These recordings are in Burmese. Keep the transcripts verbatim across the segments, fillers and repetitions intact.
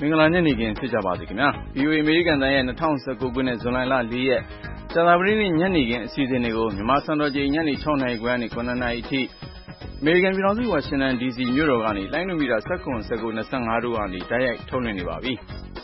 င်္ဂလာညနေခင်းဖြစ်ကြပါစေခင်ဗျာ ဗွီအိုအေ အမေရိကန်တန်ရဲ့၂၀၁၉ခုနှစ်ဇွန်လ၄ရက်ကြာသပတေးနေ့ညနေခင်းအစီအစဉ်တွေကိုမြန်မာစံတော်ချိန်ညနေ၆နာရီခွဲကနေ၇နာရီအထိအမေရိကန်ပြည်ထောင်စုဝါရှင်တန်ဒီစီမြို့တော်ကနေလိုင်းနိုမီတာ၁၇ ၁၉ ၂၅တို့ကနေတိုက်ရိုက်ထုတ်လွှင့်နေပါပြီ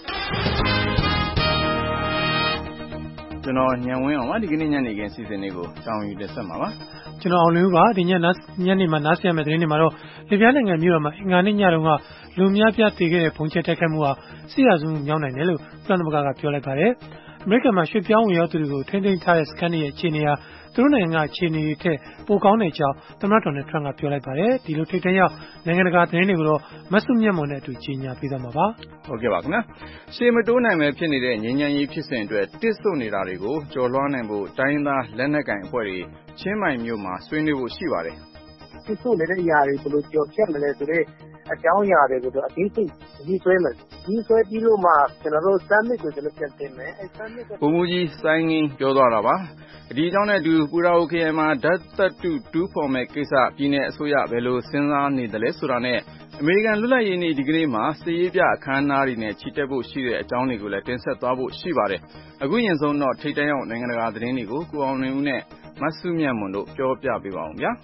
ကျွန်တော်ညံဝင်းအောင်ပါဒီကနေ့ညနေခင်းအစီအစဉ်တွေကိုတောင်းယူတက်ဆက်မှာပါကျွန်တော်အောင်လင်းဦးပါဒီညညနေမှာနားဆင်ရမယ့်သတင်းတွေမှာတော့လစ်ဗျားနိုင်ငံမြို့တော်မှာအင်္ဂါနေ့ညတုန်းကလူများပြားတည်ခဲ့တဲ့ပုံချက်တိုက်ခိုက်မှုဟာစစ်ရာဇဝတ်မှုမြောက်နိုင်တယ်လို့ကုလသမဂ္ဂကပြောလိုက်ပါတယ်အမေရိကန်မှာရွှေ့ပြောင်းဝင်ရောက်သူတွေကိုထိန်းသိမ်းထားတဲ့စခန်းတွေရဲ့အခြေအနေဟာသူတို့နိုင်ငံကအခြေအနေတွေထက်ပိုကောင်းတဲ့အကြောင်းသမ္မတဒေါ်နယ်ထရန့်ကပြောလိုက်ပါတယ်ဒီလိုထိပ်တန်းရောက်နိုင်ငံတကာသတင်းတွေကိုတော့မဆုမြတ်မွန်နဲ့အတူကြီးညာပေးသွားမှာပါဟုတ်ကဲ့ပါခင်ဗျာရှေ့မတိုးနိုင်ပဲဖြစ်နေတဲ့ငြိမ်းချမ်းရေးဖြစ်စဉ်အတွက်တစ်ဆို့နေတာတွေကိုကျော်လွှားနိုင်ဖို့တိုင်းသားလက်နက်ကင်အဖွဲ့တွေချင်းမိုင်မြို့မှာဆွေးနွေးဖို့ရှိပါတယ်တစ်ဆို့နေတဲ့အရာတွေဘယ်လိုကျော်ဖြတ်မလဲဆိုတဲ့အကြောင်းအရာတွေကိုတော့အသေးစိတ်ကြီးဆွဲမယ်ကြီးဆွဲပြီးလို့မှကျွန်တော်တို့ summit ကိုကျွန်တော်ပြန်တင်မယ်အဲ summit ကိုဘုံမူကြီးစိုင်းငင်းပြောသွားတာပါဒီအကြောင်းနဲ့အတူပူရာအိုခရိုင်မှာဓာတ်သတ္တုတူးဖော်မဲ့ကိစ္စပြည်내အစိုးရဘယ်လိုစဉ်းစားနေသလဲဆိုတာနဲ့အမေရိကန်လွတ်လပ်ရေးနေ့ဒီကနေ့မှာစစ်ရေးပြအခမ်းအနားတွေနဲ့ချီတက်ဖို့ရှိတဲ့အကြောင်းတွေကိုလည်းတင်ဆက်သွားဖို့ရှိပါတယ်အခုရင်ဆုံးတော့ထိပ်တန်းရောက်နိုင်ငံတကာသတင်းတွေကိုကိုအောင်နေဦးနဲ့မဆုမြတ်မွန်တို့ပြောပြပေးပါအောင်ဗျာ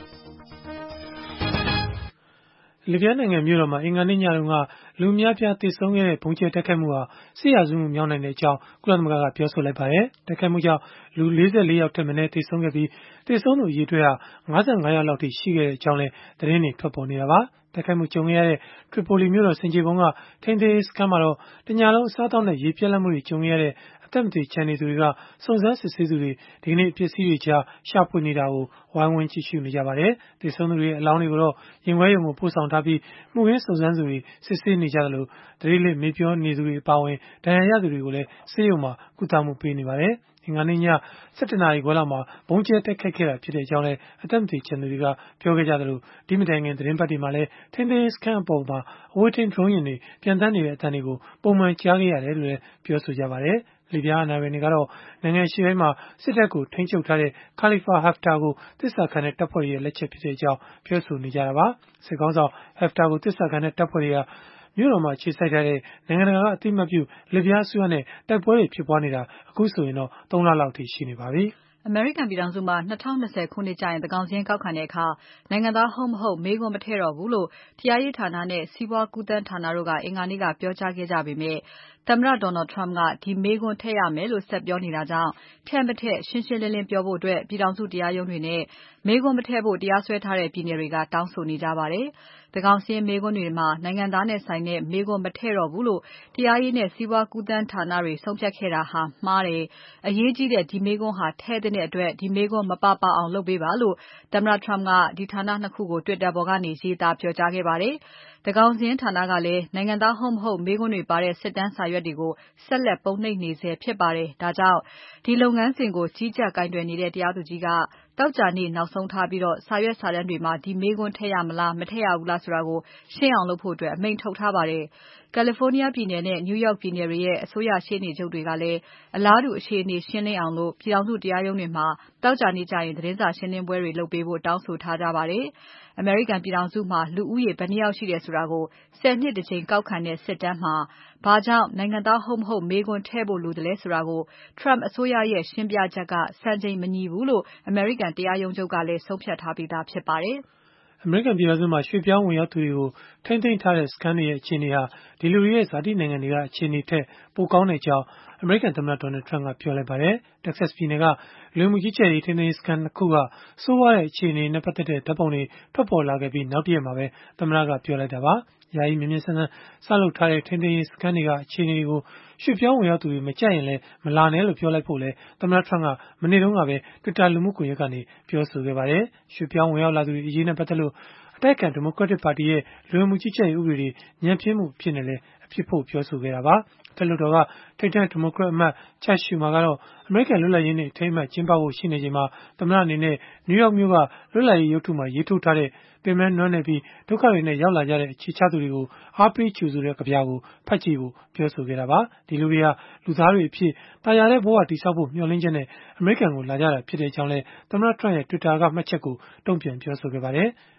လစ်ဗျားနိုင်ငံမြို့တော်မှာအင်္ဂါနေ့ညတုန်းကလူများပြားတည်ဆုံခဲ့တဲ့ဘုံကျဲတိုက်ခိုက်မှုဟာစစ်ရာဇဝတ်မှုမြောက်နိုင်တဲ့အကြောင်းကုလသမဂ္ဂကပြောဆိုလိုက်ပါတယ်။တိုက်ခိုက်မှုကြောင့်လူ၄၄ယောက်ထက်မနည်းတည်ဆုံခဲ့ပြီးတည်ဆုံသူအရေအတွက်ဟာ၅၅ယောက်လောက်ထိရှိခဲ့တဲ့အကြောင်းလည်းသတင်းတွေထွက်ပေါ်နေတာပါ။တိုက်ခိုက်မှုကြုံခဲ့ရတဲ့ထရီပိုလီမြို့တော်စင်ကြေပုံကထိန်းသိမ်းရေးစခန်းမှာတော့တညလုံးအစားအသောက်နဲ့ရေပြတ်လတ်မှုတွေကြုံခဲ့ရတဲ့အသက်မသေချန်နေသူတွေကစုံစမ်းစစ်ဆေးသူတွေဒီကနေ့ပစ္စည်းတွေကြားရှာဖွေနေတာကိုဝိုင်းဝန်းကြည့်ရှုနေကြပါတယ်။တည်ဆုံသူတွေအလောင်းတွေကိုတော့ရင်ခွဲရုံကိုပို့ဆောင်ထားပြီးမှုရင်းစုံစမ်းသူတွေစစ်ဆေးနေကြတယ်လို့ဒလိလစ်မေပြောနေသူတွေအပါအဝင်ဒဏ်ရာရသူတွေကိုလည်းဆေးရုံမှာကုသမှုပေးနေပါတယ်။အင်္ဂါနေ့ည၁၁နာရီခွဲလောက်မှာဘုံကျဲတိုက်ခိုက်ခဲ့တာဖြစ်တဲ့အကြောင်းလည်းအသက်မသေချန်သူတွေကပြောခဲ့ကြတယ်လို့ဒီမတိုင်ခင်သတင်းပတ်တွေမှာလည်းထိန်းသိမ်းရေးစခန်းအပေါ်မှာအဝေးထိန်း drone ယာဉ်တွေပြန်တန်းနေတဲ့အသံတွေကိုပုံမှန်ကြားခဲ့ရတယ်လို့လည်းပြောဆိုကြပါတယ်။လစ်ဗျားအာဏာပိုင်တွေကတော့နိုင်ငံရှိပိုင်းမှာစစ်တပ်ကိုထိန်းချုပ်ထားတဲ့ Khalifa Haftar ကိုသစ္စာခံတဲ့တပ်ဖွဲ့တွေရဲ့လက်ချက်ဖြစ်တဲ့အကြောင်းပြောဆိုနေကြတာပါ။စစ်ကောင်းဆောင် Haftar ကိုသစ္စာခံတဲ့တပ်ဖွဲ့တွေကမြို့တော်မှာခြေစိုက်ထားတဲ့နိုင်ငံတကာကအသိအမှတ်ပြုလစ်ဗျားအစိုးရနဲ့တိုက်ပွဲတွေဖြစ်ပွားနေတာအခုဆိုရင်တော့သုံးလလောက်ထိရှိနေပါပြီ။အမေရိကန်ပြည်ထောင်စုမှာ၂၀၂၀ခုနှစ်ကျရင်သန်းခေါင်စာရင်းကောက်ခံတဲ့အခါနိုင်ငံသားဟုတ်မဟုတ်မေးခွန်းမထည့်တော့ဘူးလို့တရားရေးဌာနနဲ့စီးပွားကူးသန်းဌာနတို့ကအင်္ဂါနေ့ကပြောကြားခဲ့ကြပေမဲ့သမ္မတ Donald Trump ကဒီမေးခွန်းထည့်ရမယ်လို့ဆက်ပြောနေတာကြောင့်ထည့်မထည့်ရှင်းရှင်းလင်းလင်းပြောဖို့အတွက်ပြည်ထောင်စုတရားရုံးတွေနဲ့မေးခွန်းမထည့်ဖို့တရားစွဲထားတဲ့ပြည်နယ်တွေကတောင်းဆိုနေကြပါတယ်။သန်းခေါင်စာရင်းမေးခွန်းတွေမှာနိုင်ငံသားနဲ့ဆိုင်တဲ့မေးခွန်းမထည့်တော့ဘူးလို့တရားရေးနဲ့စီးပွားကူးသန်းဌာနတွေဆုံးဖြတ်ခဲ့တာဟာမှားတယ်။အရေးကြီးတဲ့ဒီမေးခွန်းဟာထည့်တဲ့အတွက်ဒီမေးခွန်းမပါပါအောင်လုပ်ပေးပါလို့သမ္မတ Trump ကဒီဌာနနှစ်ခုကို Twitter ပေါ်ကနေရေးသားပြောကြားခဲ့ပါတယ်။သန်းခေါင်စာရင်းဌာနကလည်းနိုင်ငံသားဟုတ်မဟုတ်မေးခွန်းတွေပါတဲ့စစ်တမ်းစာရွက်တွေကိုဆက်လက်ပုံနှိပ်နေဆဲဖြစ်ပါတယ်။ဒါကြောင့်ဒီလုပ်ငန်းစဉ်ကိုကြီးကြပ်ကိုင်တွယ်နေတဲ့တရားသူကြီးကသောကြာနေ့နောက်ဆုံးထားပြီးစာရွက်စာတမ်းတွေမှာဒီမေးခွန်းထည့်ရမလားမထည့်ရဘူးလားဆိုတာကိုရှင်းအောင်လုပ်ဖို့အမိန့်ထုတ်ထားပါတယ်။ California ပြည်နယ်နဲ့ New York ပြည်နယ်တွေရဲ့အစိုးရရှေ့နေချုပ်တွေကလည်းအလားတူအခြေအနေရှင်းလင်းအောင်ပြည်ထောင်စုတရားရုံးတွေမှာသောကြာနေ့ကျရင်သတင်းစာရှင်းလင်းပွဲတွေလုပ်ပေးဖို့တောင်းဆိုထားကြပါတယ်။အမေရိကန်ပြည်ထောင်စုမှာလူဦးရေဘယ်နှစ်ယောက်ရှိတယ်ဆိုတာကိုဆယ်နှစ်တကြိမ်ကောက်ခံတဲ့စစ်တမ်းမှာဘာကြောင့်နိုင်ငံသားဟုတ်မဟုတ်မေးခွန်းထည့်ဖို့လိုသလဲဆိုတာကို Trump အစိုးရရဲ့ရှင်းပြချက်ကစံချိန်မညီဘူးလို့အမေရိကန်တရားရုံးချုပ်ကလည်းဆုံးဖြတ်ထားပြီးသားဖြစ်ပါတယ်။အမေရိကန်ပြည်ထောင်စုမှာရွှေ့ပြောင်းဝင်ရောက်သူတွေကိုထိန်းသိမ်းထားတဲ့စခန်းတွေရဲ့အခြေအနေဟာဒီလူတွေရဲ့ဇာတိနိုင်ငံတွေကအခြေအနေထက်ပိုကောင်းတဲ့အကြောင်းအမေရိကန်သမ္မတ Donald Trump ကပြောလိုက်ပါတယ်။ Texas ပြည်နယ်ကလူမှုကြီးကြပ်ရေးထိန်းသိမ်းရေးစခန်းနှစ်ခုကဆိုးဝါးတဲ့အခြေအနေနဲ့ပတ်သက်တဲ့ဓာတ်ပုံတွေထွက်ပေါ်လာခဲ့ပြီးနောက်တရက်မှာပဲသမ္မတကပြောလိုက်တာပါ။ယာယီမြင်မြင်ဆန်းဆန်းစလုပ်ထားတဲ့ထိန်းသိမ်းရေးစခန်းတွေကအခြေအနေတွေကိုရွှေ့ပြောင်းဝင်ရောက်သူတွေမကြိုက်ရင်လည်းမလာနဲ့လို့ပြောလိုက်ဖို့လည်းသမ္မတ Trump ကမနေ့တုန်းကပဲ Twitter လူမှုကွန်ရက်ကနေပြောဆိုခဲ့ပါတယ်။ရွှေ့ပြောင်းဝင်ရောက်လာသူတွေအရေးနဲ့ပတ်သက်လို့အတိုက်အခံဒီမိုကရက်တစ်ပါတီရဲ့လူဝင်မှုကြီးကြပ်ရေးဥပဒေတွေညံ့ဖျင်းမှုအဖြစ်နဲ့လည်းအဖြစ်ဖို့ပြောဆိုခဲ့တာပါ။အထက်လွှတ်တော်ကထိပ်တန်းဒီမိုကရက်အမတ် Chuck Schumer ကတော့အမေရိကန်လွတ်လပ်ရေးနေ့အထိမ်းအမှတ်ကျင်းပဖို့ရှိနေချိန်မှာသမ္မတအနေနဲ့ New York မြို့ကလွတ်လပ်ရေးရုပ်ထုမှာရေးထိုးထားတဲ့ပင်မနွမ်းနယ်ပြီးဒုက္ခတွေနဲ့ရောက်လာကြတဲ့အခြေချသူတွေကိုအားပေးကြိုဆိုတဲ့ကဗျာကိုဖတ်ကြည့်ဖို့ပြောဆိုခဲ့တာပါ။ဒီလူတွေဟာလူသားတွေအဖြစ်တာယာတဲ့ဘဝတည်ဆောက်ဖို့မျှော်လင့်ချက်နဲ့အမေရိကန်ကိုလာကြတာဖြစ်တဲ့အကြောင်းလည်းသမ္မတ Trump ရဲ့ Twitter ကမှတ်ချက်ကိုတုံ့ပြန်ပြောဆိုခဲ့ပါတယ်။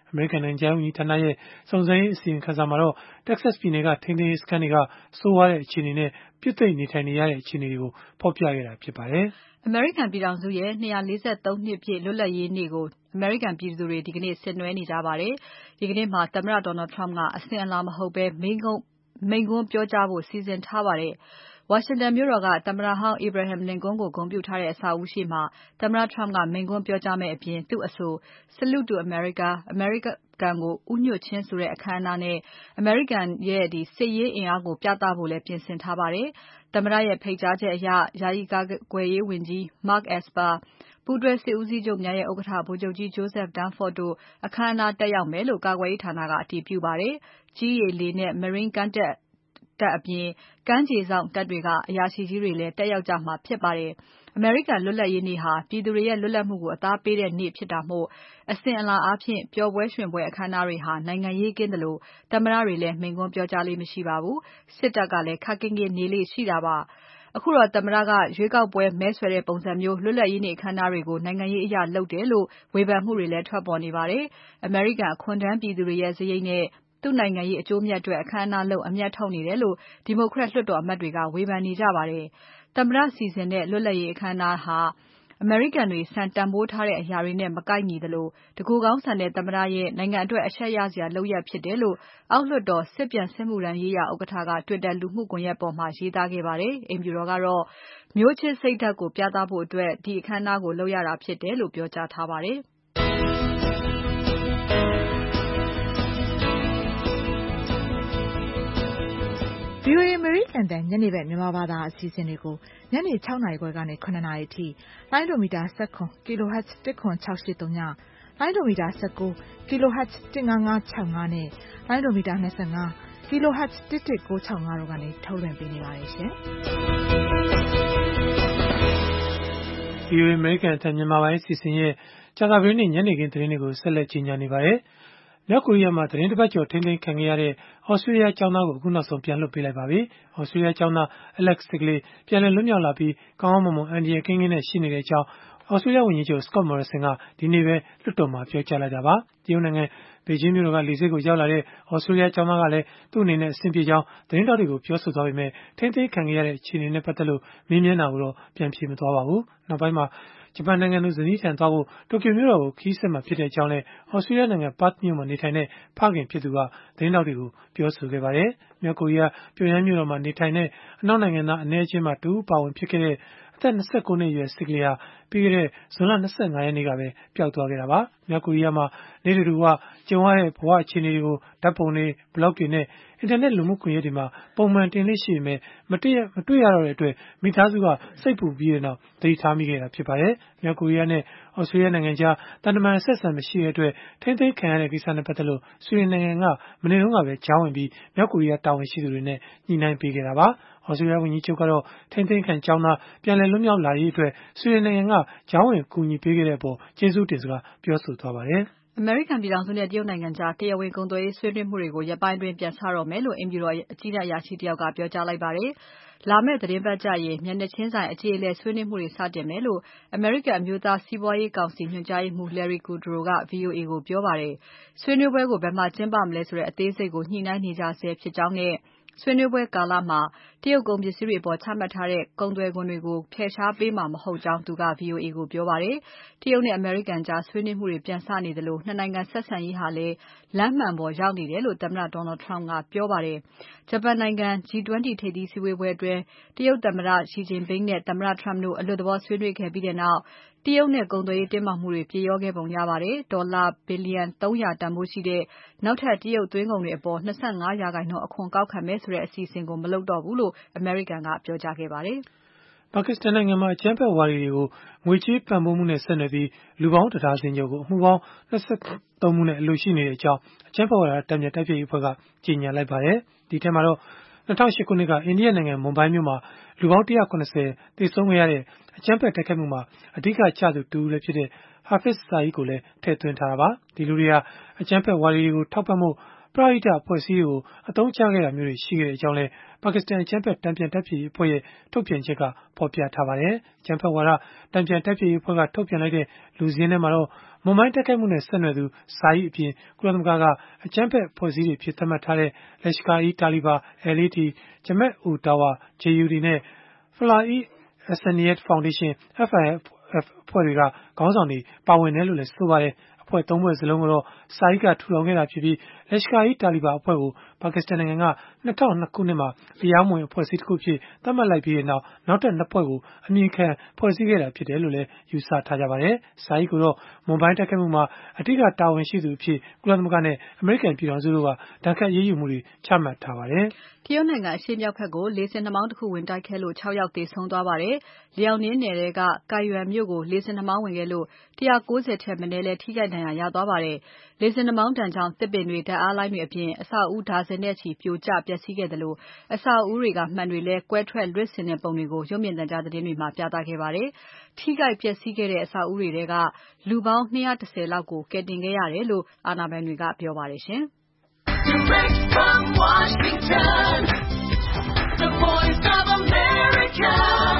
အမေရိကန်နိုင်ငံခြားရေးဝန်ကြီးဌာနရဲ့စုံစမ်းရေးအစီရင်ခံစာမှာတော့ Texas ပြည်နယ်ကထိန်းသိမ်းရေးစခန်းတွေကဆိုးရွားတဲ့အခြေအနေနဲ့ပြစ်သိမ်းနေထိုင်နေရတဲ့အခြေအနေတွေကိုဖော်ပြခဲ့တာဖြစ်ပါတယ်။အမေရိကန်ပြည်ထောင်စုရဲ့၂၄၃ နှစ်ပြည့်လွတ်လပ်ရေးနေ့ကိုအမေရိကန်ပြည်သူတွေဒီကနေ့ဆင်နွှဲနေကြပါတယ်။ ဒီကနေ့မှာသမ္မတ Donald Trump ကအစဉ်အလာမဟုတ်ဘဲမိန့်ခွန်းမိန့်ခွန်းပြောကြားဖို့စီစဉ်ထားပါတယ်။ ဝါရှင်တန်မြို့တော်ကသမ္မတဟောင်း Abraham Lincoln ကိုဂုဏ်ပြုထားတဲ့အဆောက်အဦရှေ့မှာသမ္မတ Trump ကမိန့်ခွန်းပြောကြားမယ့်အပြင်သူ့အဆို Salute to America အမေရိကန်ကိုဦးညွတ်ခြင်းဆိုတဲ့အခမ်းအနားနဲ့အမေရိကန်ရဲ့စစ်ရေးအင်အားကိုပြသဖို့လည်းပြင်ဆင်ထားပါတယ်။ သမ္မတရဲ့ဖိတ်ကြားချက်အရယာယီကာကွယ်ရေးဝန်ကြီး Mark Esper ပူးတွဲစစ်ဦးစီးချုပ်များရဲ့ဥက္ကဋ္ဌ ဗိုလ်ချုပ်ကြီး Joseph Dunford တို့အခမ်းအနားတက်ရောက်မယ်လို့ကာကွယ်ရေးဌာနကအတည်ပြုပါတယ်။ ကြည်း၊ရေ၊လေနဲ့ Marine ကမ်းတက်တပ်အပြင်ကမ်းခြေစောင့်တပ်တွေကအရာရှိကြီးတွေလည်းတက်ရောက်ကြမှာဖြစ်ပါတယ်။ အမေရိကန်လွတ်လပ်ရေးနေ့ဟာပြည်သူတွေရဲ့လွတ်လပ်မှုကိုအသားပေးတဲ့နေ့ဖြစ်တာမို့အစဉ်အလာအားဖြင့်ပျော်ပွဲရွှင်ပွဲအခမ်းအနားတွေဟာနိုင်ငံရေးကင်းသလိုသမ္မတတွေလည်းမိန့်ခွန်းပြောကြားလေ့မရှိပါဘူး။ စစ်တပ်ကလည်းခပ်ကင်းကင်းနေလေ့ရှိတာပါ။ အခုတော့သမ္မတကရွေးကောက်ပွဲမဲဆွယ်တဲ့ပုံစံမျိုးလွတ်လပ်ရေးနေ့အခမ်းအနားတွေကိုနိုင်ငံရေးအရလုပ်တယ်လို့ဝေဖန်မှုတွေလည်းထွက်ပေါ်နေပါတယ်။ အမေရိကန်အခွန်ထမ်းပြည်သူတွေရဲ့စရိတ်နဲ့သူ့နိုင်ငံရေးအကျိုးအမြတ်အတွက်အခမ်းအနားလုပ်အမြတ်ထုတ်နေတယ်လို့ဒီမိုကရက်လွှတ်တော်အမတ်တွေကဝေဖန်နေကြပါတယ်။ သမ္မတစီစဉ်တဲ့လွတ်လပ်ရေးအခမ်းအနားဟာအမေရိကန်တွေစံတန်ဖိုးထားတဲ့အရာတွေနဲ့မကိုက်ညီသလိုတကူကောင်းဆန်တဲ့သမ္မတရဲ့နိုင်ငံအတွက်အရှက်ရစရာလုပ်ရပ်ဖြစ်တယ်လို့အောက်လွှတ်တော်စစ်ပြန်စစ်မှုထမ်းရေးရာဥက္ကဋ္ဌက Twitter လူမှုကွန်ယက်ပေါ်မှာရေးသားခဲ့ပါတယ်။ အိမ်ဖြူတော်ကတော့မျိုးချစ်စိတ်ဓါတ်ကိုပြသဖို့အတွက်ဒီအခမ်းအနားကိုလုပ်ရတာဖြစ်တယ်လို့ပြောကြားထားပါတယ်။ VOA အမေရိကန်တန်ညနေဘက်မြန်မာဘာသာအစီအစဉ်တွေကိုညနေ၆နာရီခွဲကနေ၇နာရီအထိလိုင်းဒိုမီတာ၁၇ kHz တစ်ခွန်း၆၈၃ညလိုင်းဒိုမီတာ၁၉ kHz တစ်ငါးငါး၆ငါးနဲ့လိုင်းဒိုမီတာ၂၅ kHz တစ်တစ်၉၆၅တို့ကနေထုတ်လွှင့်ပေးနေပါတယ်ရှင်။ VOA အမေရိကန်တန်မြန်မာပိုင်းအစီအစဉ်ရဲ့ကြာသပတေးနေ့ညနေခင်းသတင်းတွေကိုဆက်လက်ကြီးညာနေပါတယ်။မြောက်ကိုရီးယားမှာသတင်းတစ်ပတ်ကျော်ထိန်းသိမ်းခံခဲ့ရတဲ့ Australia ကျောင်းသားကိုအခုနောက်ဆုံးပြန်လွှတ်ပေးလိုက်ပါပြီ။ Australia ကျောင်းသား Alex Sigley ပြန်လည်လွတ်မြောက်လာပြီးကောင်းကောင်းမွန်မွန်အန္တရာယ်ကင်းကင်းနဲ့ရှိနေကြောင်း Australia ဝန်ကြီးချုပ် Scott Morrison ကဒီနေ့ပဲလွှတ်တော်မှာပြောကြားလိုက်တာပါ။ တရုတ်နိုင်ငံဘေဂျင်းမြို့တော်ကလေဆိပ်ကိုရောက်လာတဲ့ Australia ကျောင်းသားကလည်းသူ့အနေနဲ့အဆင်ပြေကြောင်းသတင်းထောက်တွေကိုပြောဆိုသွားပေမဲ့ထိန်းသိမ်းခံခဲ့ရတဲ့အခြေအနေနဲ့ပတ်သက်လို့မေးမြန်းတာကိုတော့ပြန်ဖြေမသွားပါဘူး။နောက်ပိုင်းမှာဂျပန်နိုင်ငံသူဇနီးထံသွားဖို့တိုကျိုမြို့တော်ကိုခရီးဆက်မှာဖြစ်ကြောင်းလည်း Australia နိုင်ငံ Perth မြို့မှာနေထိုင်တဲ့ဖခင်ဖြစ်သူကသတင်းထောက်တွေကိုပြောဆိုခဲ့ပါတယ်။ မြောက်ကိုရီးယားပြုံယမ်းမြို့တော်မှာနေထိုင်တဲ့အနောက်နိုင်ငံသားအနည်းအကျဉ်းမှာတဦးအပါအဝင်ဖြစ်ခဲ့တဲ့အသက်၂၉နှစ်အရွယ် Sigley ဟာပြီးခဲ့တဲ့ဇွန်လ၂၅ရက်နေ့ကပဲပျောက်သွားခဲ့တာပါ။ မြောက်ကိုရီးယားမှာနေ့တူတူဝကြုံရတဲ့ဘဝအခြေအနေတွေကိုဓာတ်ပုံတွေ blog တွေနဲ့အင်တာနက်လူမှုကွန်ယက်တွေမှာပုံမှန်တင်လေ့ရှိပေမဲ့မတွေ့ရမတွေ့ရတော့တဲ့အတွက်မိသားစုကစိတ်ပူပြီးတဲ့နောက်သတိထားမိခဲ့တာဖြစ်ပါတယ်။ မြောက်ကိုရီးယားနဲ့ Australia နိုင်ငံကြားသံတမန်အဆက်အဆံမရှိတဲ့အတွက်ထိန်းသိမ်းခံရတဲ့ကိစ္စနဲ့ပတ်သက်လို့ဆွီဒင်နိုင်ငံကမနေ့တုန်းကပဲကြားဝင်ပြီးမြောက်ကိုရီးယားတာဝန်ရှိသူတွေနဲ့ညှိနှိုင်းပေးခဲ့တာပါ။ Australia ဝန်ကြီးချုပ်ကတော့ထိန်းသိမ်းခံကျောင်းသားပြန်လည်လွတ်မြောက်လာရေးအတွက်ဆွီဒင်နိုင်ငံကကြားဝင်ကူညီပေးခဲ့တဲ့အပေါ်ကျေးဇူးတင်စကားပြောဆိုသွားပါတယ်။အမေရိကန်ပြည်ထောင်စုနဲ့တရုတ်နိုင်ငံကြားတရားဝင်ကုန်သွယ်ရေးဆွေးနွေးမှုတွေကိုရက်ပိုင်းအတွင်းပြန်စတော့မယ်လို့အိမ်ဖြူတော်အကြီးတန်းအရာရှိတယောက်ကပြောကြားလိုက်ပါတယ်။လာမယ့်သီတင်းပတ်ကျရင်မျက်နှာချင်းဆိုင်အကြေအလည်ဆွေးနွေးမှုတွေစတင်မယ်လို့အမေရိကန်အမျိုးသားစီးပွားရေးကောင်စီညွှန်ကြားရေးမှူး Larry Kudlow က VOA ကိုပြောပါတယ်။ဆွေးနွေးပွဲကိုဘယ်မှာကျင်းပမလဲဆိုတဲ့အသေးစိတ်ကိုညှိနှိုင်းနေကြဆဲဖြစ်ကြောင်းနဲ့ဆွေးနွေးပွဲကာလမှာတရုတ်ကုန်ပစ္စည်းတွေအပေါ်ချမှတ်ထားတဲ့ကုန်သွယ်ခွန်တွေကိုဖယ်ရှားပေးမှာမဟုတ်ကြောင်းသူက VOA ကိုပြောပါတယ်။တရုတ်နဲ့အမေရိကန်ကြားဆွေးနွေးမှုတွေပြန်စနေသလိုနှစ်နိုင်ငံဆက်ဆံရေးဟာလည်းလမ်းမှန်ပေါ်ရောက်နေတယ်လို့သမ္မတ Donald Trump ကပြောပါတယ်။ဂျပန်နိုင်ငံ G ၂၀ ထိပ်သီးစည်းဝေးပွဲအတွင်းတရုတ်သမ္မတ Xi Jinping နဲ့သမ္မတ Trump တို့အလွတ်သဘောဆွေးနွေးခဲ့ပြီးနောက်တရုတ်နဲ့ကုန်သွယ်ရေးတင်းမာမှုတွေပြေလျော့ခဲ့ပုံရပါတယ်။ဒေါ်လာဘီလျံသုံးရာတန်ဖိုးရှိတဲ့နောက်ထပ်တရုတ်သွင်းကုန်တွေအပေါ်၂၅ရာခိုင်နှုန်းအခွန်ကောက်ခံမယ်ဆိုတဲ့အစီအစဉ်ကိုမလုပ်တော့ဘူးလို့အမေရိကန်ကပြောကြားခဲ့ပါတယ်။ပါကစ္စတန်နိုင်ငံမှာအကြမ်းဖက်ဝါဒီတွေကိုငွေကြေးပံ့ပိုးမှုနဲ့ဆက်နွယ်ပြီးလူပေါင်းတစ်ဒါဇင်ကျော်ကိုအမှုပေါင်း၂၃မှုနဲ့အလိုရှိနေကြောင်းအကြမ်းဖက်ဝါဒတန်ပြန်တိုက်ဖျက်ရေးအဖွဲ့ကကြေညာလိုက်ပါတယ်။ဒီထဲမှာတော့၂၀၀၈ခုနှစ်ကအိန္ဒိယနိုင်ငံမွန်ဘိုင်းမြို့မှာလူပေါင်း၁၇၀သေဆုံးခဲ့ရတဲ့အကြမ်းဖက်တိုက်ခိုက်မှုမှာအဓိကကျသူတဦးလည်းဖြစ်တဲ့ Hafiz Saeed ကိုလည်းထည့်သွင်းထားတာပါ။ဒီလူတွေဟာအကြမ်းဖက်ဝါဒီတွေကိုထောက်ပံ့ဖို့ပရဟိတအဖွဲ့အစည်းတွေကိုအသုံးချခဲ့တာမျိုးတွေရှိခဲ့ကြောင်းလည်းပါကစ္စတန်အကြမ်းဖက်တန်ပြန်တိုက်ဖျက်ရေးအဖွဲ့ရဲ့ထုတ်ပြန်ချက်ကဖော်ပြထားပါတယ်။အကြမ်းဖက်ဝါဒတန်ပြန်တိုက်ဖျက်ရေးအဖွဲ့ကထုတ်ပြန်လိုက်တဲ့လူစာရင်းထဲမှာတော့မွန်ဘိုင်းတိုက်ခိုက်မှုနဲ့ဆက်နွယ်သူဇာအီအပြင်ကုလသမဂ္ဂကအကြမ်းဖက်အဖွဲ့အစည်းတွေဖြစ်သတ်မှတ်ထားတဲ့ Lashkar-e-Taliban L A T, Jamiat-ul-Dawa J U D နဲ့ Falah-e-Insaniat Foundation F I F အဖွဲ့တွေကခေါင်းဆောင်တွေပါဝင်တယ်လို့လည်းဆိုပါတယ်။ အဖွဲ့ သုံး ဖွဲ့စလုံးကိုတော့ဇာအီးကထူထောင်ခဲ့တာဖြစ်ပြီး Lashkar-e-Taliban အဖွဲ့ကိုပါကစ္စတန်နိုင်ငံက၂၀၀၂ ခုနှစ်မှာတရားမဝင်အဖွဲ့အစည်းတခုအဖြစ်သတ်မှတ်လိုက်ပြီးနောက် နောက်ထပ် ၂ ဖွဲ့ကိုအမည်ခံဖွဲ့စည်းခဲ့တာဖြစ်တယ်လို့လည်းယူဆထားကြပါတယ်။ ဇာအီးကိုတော့မွန်ဘိုင်းတိုက်ခိုက်မှုမှာအဓိကတာဝန်ရှိသူအဖြစ်ကုလသမဂ္ဂနဲ့အမေရိကန်ပြည်ထောင်စုတို့ကဒဏ်ခတ်အရေးယူမှုတွေချမှတ်ထားပါတယ်။တရုတ်နိုင်ငံအရှေ့မြောက်ဘက်ကိုလေဆင်နှာမောင်းတခုဝင်တိုက်ခဲ့လို့၆ ယောက်သေဆုံးသွားပါတယ်။ Liaoning နယ်ထဲက Kaiyuan မြို့ကိုလေဆင်နှာမောင်းဝင်ခဲ့လို့၁၉၀ ထက်မနည်းလည်းထိခိုက်ဒဏ်ရာရသွားပါတယ်။ လေဆင်နှာမောင်းဒဏ်ကြောင့်သစ်ပင်တွေဓါတ်အားလိုင်းတွေအပြင်အဆောက်အဦးဒါဇင်နဲ့ချီပြိုကျပျက်စီးခဲ့သလိုအဆောက်အဦးတွေကမှန်တွေလည်းကွဲထွက်လွင့်စင်တဲ့ပုံတွေကိုရုပ်မြင်သံကြားသတင်းတွေမှာပြသခဲ့ပါတယ်။ ထိခိုက်ပျက်စီးခဲ့တဲ့အဆောက်အဦးတွေထဲကလူပေါင်း၂၁၀ လောက်ကိုကယ်တင်ခဲ့ရတယ်လို့အာဏာပိုင်တွေကပြောပါတယ်ရှင်။ Direct from Washington, the voice of America,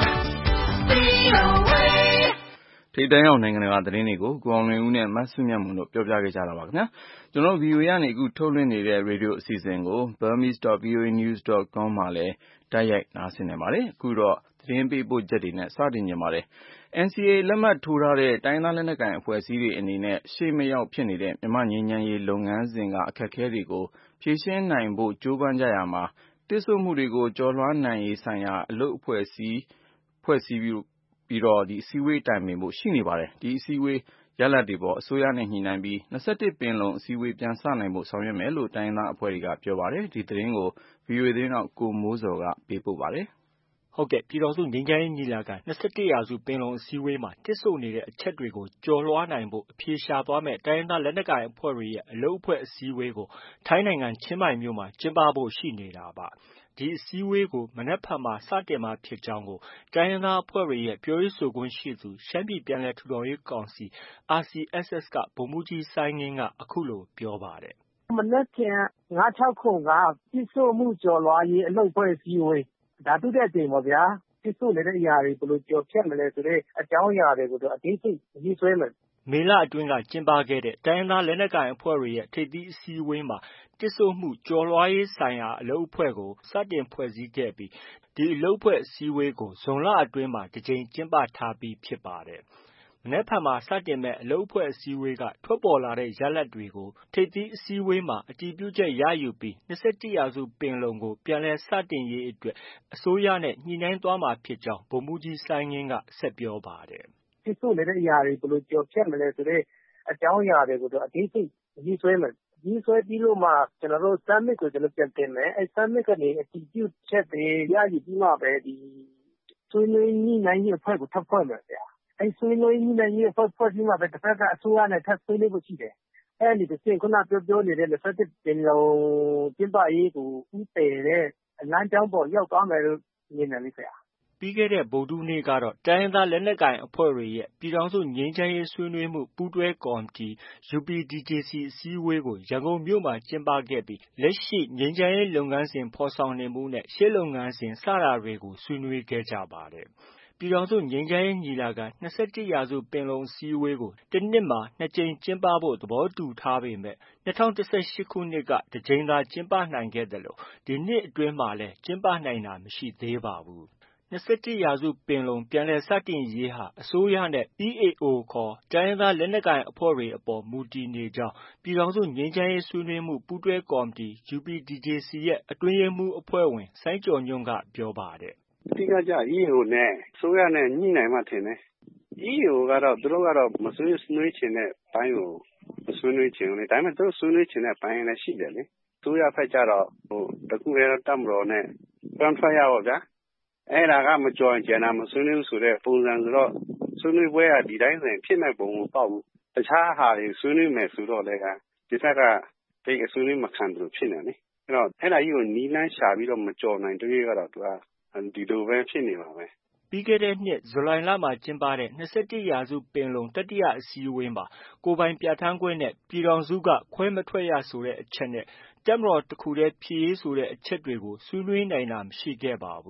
V O A ထိပ်တန်းရောက်နိုင်ငံတကာသတင်းတွေကိုကိုအောင်လွင်ဦးနဲ့မဆုမြတ်မွန်တို့ပြောပြခဲ့ကြတာပါခင်ဗျာကျွန်တော် V O A ကနေအခုထုတ်လွှင့်နေတဲ့ radio အစီအစဉ်ကို burmese dot v o a news dot com မှာလည်းတိုက်ရိုက်နားဆင်နိုင်ပါတယ်အခုတော့သတင်းပေးပို့ချက်တွေနဲ့စတင်ကြပါမယ်N C A လက်မှတ်ထိုးထားတဲ့တိုင်းသားလက်နက်ကိုင်အဖွဲ့အစည်းတွေအနေနဲ့ရှေ့မရောက်ဖြစ်နေတဲ့မြန်မာငြိမ်းချမ်းရေးလုပ်ငန်းစဉ်ကအခက်အခဲတွေကိုဖြေရှင်းနိုင်ဖို့ကြိုးပမ်းကြရာမှာတစ်ဆို့မှုတွေကိုကျော်လွှားနိုင်ရေးဆိုင်ရာအလုပ်အဖွဲ့အစည်းဖွဲ့စည်းပြီးတော့ဒီအစည်းအဝေးတိုင်ပင်ဖို့ရှိနေပါတယ်ဒီအစည်းအဝေးရလဒ်တွေပေါ်အစိုးရနဲ့ညှိနှိုင်းပြီး၂၁ပင်လုံအစည်းအဝေးပြန်စနိုင်ဖို့ဆောင်ရွက်မယ်လို့တိုင်းသားအဖွဲ့တွေကပြောပါတယ်ဒီသတင်းကို V O A သတင်းထောက်ကိုမိုးဇော်ကပေးပို့ပါတယ်ဟုတ်ကဲ့ပြည်တော်စုငြိမ်းချမ်းရေးညီလာခံ၂၁ရာစုပင်လုံအစည်းအဝေးမှာတစ်ဆို့နေတဲ့အချက်တွေကိုကျော်လွှားနိုင်ဖို့အဖြေရှာသွားမဲ့တိုင်းရင်းသားလက်နက်ကိုင်အဖွဲ့တွေရဲ့အလုပ်အဖွဲ့အစည်းအဝေးကိုထိုင်းနိုင်ငံချင်းမိုင်မြို့မှာကျင်းပဖို့ရှိနေတာပါဒီအစည်းအဝေးကိုမနက်ဖြန်မှာစတင်မှာဖြစ်ကြောင်းကိုတိုင်းရင်းသားအဖွဲ့တွေရဲ့ပြောရေးဆိုခွင့်ရှိသူရှမ်းပြည်ပြန်လည်ထူထောင်ရေးကောင်စီ R C S S ကဗိုလ်မှူးကြီးစိုင်းငင်းကအခုလိုပြောပါတယ်မနက်ဖြန်၅၆ခုကတစ်ဆို့မှုကျော်လွှားရေးအလုပ်အဖွဲ့အစည်းအဝေးဒါဒုတိယအကြိမ်ပေါ့ဗျာတစ်ဆို့နေတဲ့အရာတွေဘယ်လိုကျော်ဖြတ်မလဲဆိုတဲ့အကြောင်းအရာတွေကိုတော့အသေးစိတ်ရေးဆွဲမယ်မေလအတွင်းကကျင်းပခဲ့တဲ့တိုင်းရင်းသားလက်နက်ကိုင်အဖွဲ့တွေရဲ့ထိပ်သီးအစည်းအဝေးမှာတစ်ဆို့မှုကျော်လွှားရေးဆိုင်ရာအလုပ်အဖွဲ့ကိုစတင်ဖွဲ့စည်းခဲ့ပြီးဒီအလုပ်အဖွဲ့အစည်းအဝေးကိုဇွန်လအတွင်းမှာတစ်ကြိမ်ကျင်းပထားပြီးဖြစ်ပါတယ်မနက်ဖြန်မှာစတင်မဲ့အလုပ်အဖွဲ့အစည်းအဝေးကထွက်ပေါ်လာတဲ့ရလဒ်တွေကိုထိပ်သီးအစည်းအဝေးမှာအတည်ပြုချက်ရယူပြီး၂၁ရာစုပင်လုံကိုပြန်လည်စတင်ရေးအတွက်အစိုးရနဲ့ညှိနှိုင်းသွားမှာဖြစ်ကြောင်းဗိုလ်မှူးကြီးစိုင်းငင်းကဆက်ပြောပါတယ်တစ်ဆို့နေတဲ့အရာတွေဘယ်လိုကျော်ဖြတ်မလဲဆိုတဲ့အကြောင်းအရာတွေကိုတော့အသေးစိတ်ရေးဆွဲမယ်ရေးဆွဲပြီးလို့မှကျွန်တော်တို့ summit ကိုကျွန်တော်ပြန်တင်မယ်အဲ summit ကနေအတည်ပြုချက်တွေရယူပြီးမှပဲဒီဆွေးနွေးညှိနှိုင်းရေးအဖွဲ့ကိုထပ်ဖွဲ့မယ်ဗျာအဲဆွေးနွေးညှိနှိုင်းရေးအဖွဲ့ဖွဲ့ပြီးမှပဲတစ်ဖက်ကအစိုးရနဲ့ထပ်ဆွေးနွေးဖို့ရှိတယ်အဲဒီတစ်ဆင့်ခုနပြောပြောနေတဲ့၂၁ပင်လုံကျင်းပရေးကိုဥတည်တဲ့လမ်းကြောင်းပေါ်ရောက်သွားမယ်လို့မြင်တယ်လေဆရာပြီးခဲ့တဲ့ဗုဒ္ဓဟူးနေ့ကတော့တိုင်းရင်းသားလက်နက်ကိုင်အဖွဲ့တွေရဲ့ပြည်ထောင်စုငြိမ်းချမ်းရေးဆွေးနွေးမှုပူးတွဲကော်မတီ U P D J C အစည်းအဝေးကိုရန်ကုန်မြို့မှာကျင်းပခဲ့ပြီးလက်ရှိငြိမ်းချမ်းရေးလုပ်ငန်းစဉ်ဖော်ဆောင်နေမှုနဲ့ရှေ့လုပ်ငန်းစဉ်စတာတွေကိုဆွေးနွေးခဲ့ကြပါတယ်ပြည်ထောင်စုငြိမ်းချမ်းရေးညီလာခံ၂၁ရာစုပင်လုံအစည်းအဝေးကိုတစ်နှစ်မှာနှစ်ကြိမ်ကျင်းပဖို့သဘောတူထားပေမဲ့၂၀၁၈ခုနှစ်ကတစ်ကြိမ်သာကျင်းပနိုင်ခဲ့သလိုဒီနှစ်အတွင်းမှာလည်းကျင်းပနိုင်တာမရှိသေးပါဘူး၂၁ရာစုပင်လုံပြန်လည်စတင်ရေးဟာအစိုးရနဲ့ E A O ခေါ်တိုင်းရင်းသားလက်နက်ကိုင်အဖွဲ့တွေအပေါ်မူတည်နေကြောင်းပြည်ထောင်စုငြိမ်းချမ်းရေးဆွေးနွေးမှုပူးတွဲကော်မတီ U P D J C ရဲ့အတွင်းရေးမှူးအဖွဲ့ဝင်စိုင်းကျော်ညွှန့်ကပြောပါတယ်အဓိကကျ E A O နဲ့အစိုးရနဲ့ညှိနှိုင်းမှထင်တယ် E A O ကတော့သူတို့ကတော့မဆွေးနွေးချင်တဲ့ဘိုင်းကိုမဆွေးနွေးချင်ဘူးလေဒါပေမဲ့သူတို့ဆွေးနွေးချင်တဲ့ဘိုင်းလည်းရှိတယ်လေအစိုးရဘက်ကျတော့ဟိုတခုတည်းတပ်မတော်နဲ့တွန်းထွက်ရပါဗျာအဲ့ဒါကမကြော်ရင်ကျန်တာမဆွေးနွေးဘူးဆိုတဲ့ပုံစံဆိုတော့ဆွေးနွေးပွဲကဒီတိုင်းဆိုရင်ဖြစ်မဲ့ပုံမပေါက်ဘူးတခြားဟာတွေဆွေးနွေးမယ်ဆိုတော့လည်းကဒီဘက်ကတိတ်အဆွေးနွေးမခံဘူးဖြစ်နေတယ်အဲ့တော့အဲ့ဒါကြီးကိုနီးလန်းရှာပြီးတော့မကြော်နိုင်တကယ်ကတော့သူကဒီလိုပဲဖြစ်နေပါပဲပြီးခဲ့တဲ့နှစ်ဇူလိုင်လမှာကျင်းပတဲ့၂၁ရာစုပင်လုံတတိယအစည်းအဝေးမှာကိုယ်ပိုင်ပြဌာန်းခွင့်နဲ့ပြည်ထောင်စုကခွဲမထွက်ရဆိုတဲ့အချက်နဲ့တပ်မတော်တစ်ခုတည်းဖြစ်ရေးဆိုတဲ့အချက်တွေကိုဆွေးနွေးနိုင်တာမရှိခဲ့ပါဘူး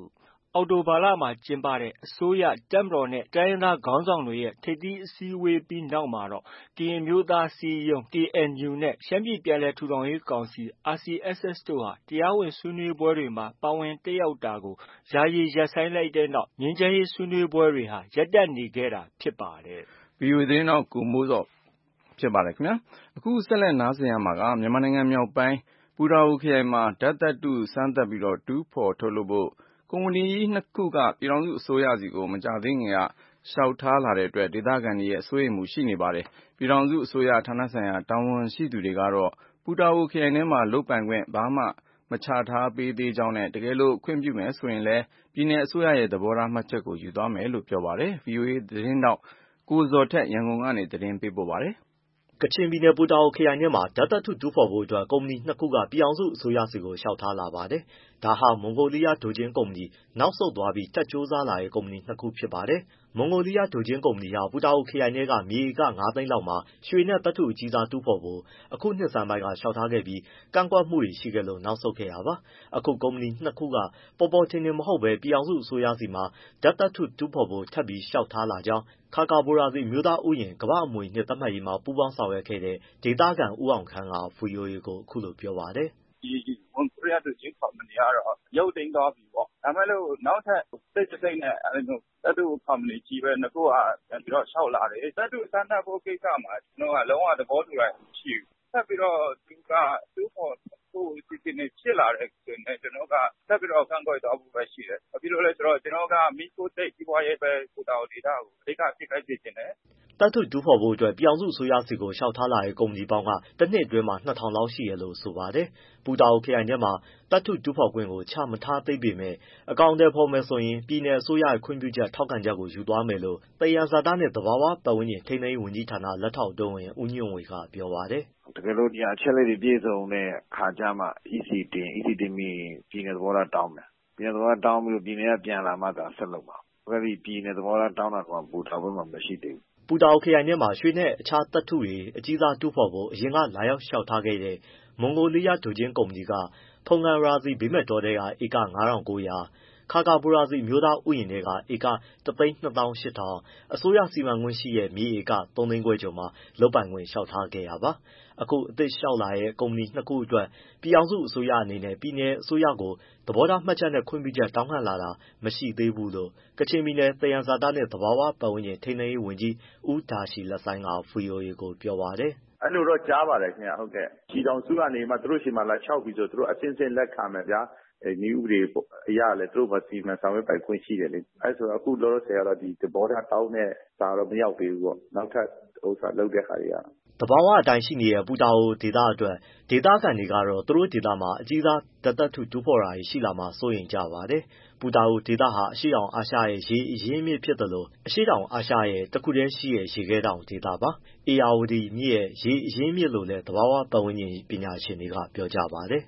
အောက်တိုဘာလမှာကျင်းပတဲ့အစိုးရ၊တပ်မတော်နဲ့တိုင်းရင်းသားခေါင်းဆောင်တွေရဲ့ထိပ်သီးအစည်းအဝေးပြီးနောက်မှာတော့ ကရင်အမျိုးသားအစည်းအရုံး ကေအန်ယူနဲ့ ရှမ်းပြည်ပြန်လည်ထူထောင်ရေးကောင်စီ အာစီအက်စ်အက်စ် တို့ဟာ တရားဝင်ဆွေးနွေးပွဲတွေမှာ ပါဝင်တက်ရောက်တာကို ယာယီရပ်ဆိုင်းလိုက်တဲ့နောက် ငြိမ်းချမ်းရေးဆွေးနွေးပွဲတွေဟာ ရပ်တန့်နေခဲ့တာဖြစ်ပါတယ်။ ဗွီအိုအေသတင်းထောက် ကိုမိုးဇော်ဖြစ်ပါတယ်ခင်ဗျာ။ အခုဆက်လက်နားဆင်ရမှာက မြန်မာနိုင်ငံမြောက်ပိုင်း ပူတာအိုခရိုင်မှာ ဓါတ်သတ္တုစမ်းသပ်ပြီးတူးဖော်ထုတ်လုပ်ဖို့ ကုမ္ပဏီကြီးနှစ်ခုက ပြည်ထောင်စုအစိုးရဆီကို မကြာသေးခင်က လျှောက်ထားလာတဲ့အတွက် ဒေသခံတွေရဲ့ စိုးရိမ်မှုရှိနေပါတယ်။ ပြည်ထောင်စုအစိုးရဌာနဆိုင်ရာတာဝန်ရှိသူတွေကတော့ ပူတာအိုခရိုင်ထဲမှာ လုပ်ပိုင်ခွင့်ဘာမှမချထားပေးသေးကြောင်းနဲ့ တကယ်လို့ခွင့်ပြုမယ်ဆိုရင်လည်း ပြည်နယ်အစိုးရရဲ့သဘောထားမှတ်ချက်ကို ယူသွားမယ်လို့ပြောပါတယ်။ ဗွီအိုအေသတင်းထောက် ကိုဇော်ထက် ရန်ကုန်ကနေ သတင်းပေးပို့ထားပါတယ်။ကချင်ပြည်နယ် ပူတာအိုခရိုင်ထဲမှာ ဓါတ်သတ္တုတူးဖော်ဖို့အတွက် ကုမ္ပဏီနှစ်ခုက ပြည်ထောင်စုအစိုးရဆီကို လျှောက်ထားလာပါတယ်။ ဒါဟာ မွန်ဂိုလီးယား ဒိုဂျင်းကုမ္ပဏီ နောက်ဆုတ်သွားပြီး ထပ်ကြိုးစားလာတဲ့ ကုမ္ပဏီနှစ်ခုဖြစ်ပါတယ်။ မွန်ဂိုလီးယား ဒိုဂျင်းကုမ္ပဏီဟာ ပူတာအိုခရိုင်ထဲက မြေဧက ငါးသိန်းလောက်မှာ ရွှေနဲ့သတ္တုအကြီးစားတူးဖော်ဖို့ အခုနှစ်ဆန်းပိုင်းက လျှောက်ထားခဲ့ပြီး ကန့်ကွက်မှုတွေရှိခဲ့လို့ နောက်ဆုတ်ခဲ့တာပါ။ အခုကုမ္ပဏီနှစ်ခုက ပေါ်ပေါ်ထင်ထင်မဟုတ်ဘဲ ပြည်ထောင်စုအစိုးရဆီမှာ ဓါတ်သတ္တုတူးဖော်ဖို့ ထပ်ပြီးလျှောက်ထားလာကြောင်း ခါကာဘိုရာဇီ အမျိုးသားဥယျာဉ် ကမ္ဘာ့အမွေအနှစ်သတ်မှတ်ရေးမှာ ပူးပေါင်းဆောင်ရွက်ခဲ့တဲ့ ဒေသခံ ဦးအောင်ခမ်းက ဗွီအိုအေကို အခုလိုပြောပါတယ်။ “ဒီမွန်ဂိုလီးယား ဒိုဂျင်းကုမ္ပဏီကတော့ ရုပ်သိမ်းသွားပြီပေါ့။ ဒါပေမဲ့လို့ နောက်ထပ် တိတ်တဆိတ်နဲ့ သတ္တုကုမ္ပဏီကြီးနှစ်ခုက ပြန်ပြီးတော့ လျှောက်လာတယ်။ သတ္တုစမ်းသပ်ဖို့ကိစ္စမှာ ကျနော်တို့က လုံးဝသဘောတူတာမရှိဘူး။ ထပ်ပြီးတော့ သူက တူးဖော်ဖို့ အစီအစဉ်တွေဖြစ်လာတယ်ဆိုရင်လည်း ကျနော်တို့က ဆက်ပြီးတော့ ကန့်ကွက်သွားဖို့ပဲရှိတယ်။ ဘာဖြစ်လို့လဲဆိုတော့ ကျနော်တို့က မီးခိုးတိတ်စီးပွားရေးပဲ ပူတာအိုဒေသကို အဓိကထိခိုက်စေချင်တယ်။ ” သတ္တုတူးဖော်ဖို့အတွက် ပြည်ထောင်စုအစိုးရဆီကို လျှောက်ထားလာတဲ့ ကုမ္ပဏီပေါင်းက တနှစ်အတွင်းမှာ ၂၀၀၀ လောက်ရှိတယ်လို့ဆိုပါတယ်။ ပူတာအိုခရိုင်ထဲမှာ သတ္တုတူးဖော်ခွင့်ကို ချမထားသေးပေမဲ့ အကောင်အထည်ဖော်မယ်ဆိုရင် ပြည်နယ်အစိုးရရဲ့ ခွင့်ပြုချက်၊ ထောက်ခံချက်ကို ယူသွားမယ်လို့ သယံဇာတနှင့် သဘာဝပတ်ဝန်းကျင် ထိန်းသိမ်းရေးဝန်ကြီးဌာန လက်ထောက်အတွင်းဝန် ဦးညွန့်ဝေက ပြောပါတယ်။ “တကယ်လို့ ဒီအချက်အလက်တွေ ပြည့်စုံတဲ့အခါကျမှ အီစီတင်၊ အီစီတင်ပြီးရင် ပြည်နယ်သဘောထားတောင်းမယ်။ ပြည်နယ်သဘောထားတောင်းပြီး ပြည်နယ်ကပြန်လာမှသာ ဆက်လုပ်မှာ။ အခုထိ ပြည်နယ်သဘောထားတောင်းတာ ပူတာအိုဘက်မှာ မရှိသေးဘူး။” ပူတာအိုခရိုင်ထဲမှာ ရွှေနဲ့ အခြားသတ္တုတွေ အကြီးစားတူးဖော်ဖို့ အရင်ကလာရောက်လျှောက်ထားခဲ့တဲ့ မွန်ဂိုလီးယား ဒိုဂျင်းကုမ္ပဏီက ဖုန်ကန်ရာဇီဘေးမဲ့တောထဲက ဧက ငါးထောင်ကိုးရာ၊ ခါကာဘိုရာဇီ အမျိုးသားဥယျာဉ်ထဲက ဧက တစ်သိန်းနှစ်သောင်းရှစ်ထောင်၊ အစိုးရစီမံခွင့်ရှိတဲ့ မြေဧက သုံးသိန်းခွဲကျော်မှာ လုပ်ပိုင်ခွင့်လျှောက်ထားခဲ့တာပါ။ အခုအသစ်လျှောက်လာတဲ့ ကုမ္ပဏီနှစ်ခုအတွက် ပြည်ထောင်စုအစိုးရအနေနဲ့ ပြည်နယ်အစိုးရကို သဘောထားမှတ်ချက်နဲ့ ခွင့်ပြုချက်တောင်းခံလာတာ မရှိသေးဘူးလို့ ကချင်ပြည်နယ် သယံဇာတနှင့် သဘာဝပတ်ဝန်းကျင် ထိန်းသိမ်းရေးဝန်ကြီး ဦးဒါရှီလဆိုင်းက ဗွီအိုအေကို ပြောပါတယ်။ “အဲလိုတော့ကြားပါတယ်ခင်ဗျ။ ပြည်ထောင်စုကနေ သူတို့ဆီမှာ လာလျှောက်ပြီဆို သူတို့အဆင့်ဆင့်လက်ခံမယ်ဗျာ။ နည်းဥပဒေအရလည်း သူတို့မှာ စီမံဆောင်ရွက်ပိုင်ခွင့်ရှိတယ်လေ။ အဲတော့ အခုလောလောဆယ်ကတော့ သဘောထားတောင်းတဲ့စာတော့ မရောက်သေးဘူးပေါ့။ နောက်ထပ်လုပ်တဲ့ဟာတွေက။ ” သဘာဝအတိုင်းရှိနေတဲ့ ပူတာအိုဒေသအတွက် ဒေသခံတွေကတော့ သူတို့ဒေသမှာ အကြီးစားဓါတ်သတ္တုတူးဖော်တာတွေ ရှိလာမှာ စိုးရိမ်ကြပါတယ်။ ပူတာအိုဒေသဟာ အရှေ့တောင်အာရှရဲ့ ရေအရင်းအမြစ်ဖြစ်သလို အရှေ့တောင်အာရှရဲ့ တခုတည်းရှိတဲ့ ရေခဲတောင်ဒေသပါ။ ဧရာဝတီမြစ်ရဲ့ ရေအရင်းအမြစ်လို့လည်း သဘာဝပတ်ဝန်းကျင်ပညာရှင်တွေက ပြောကြပါတယ်။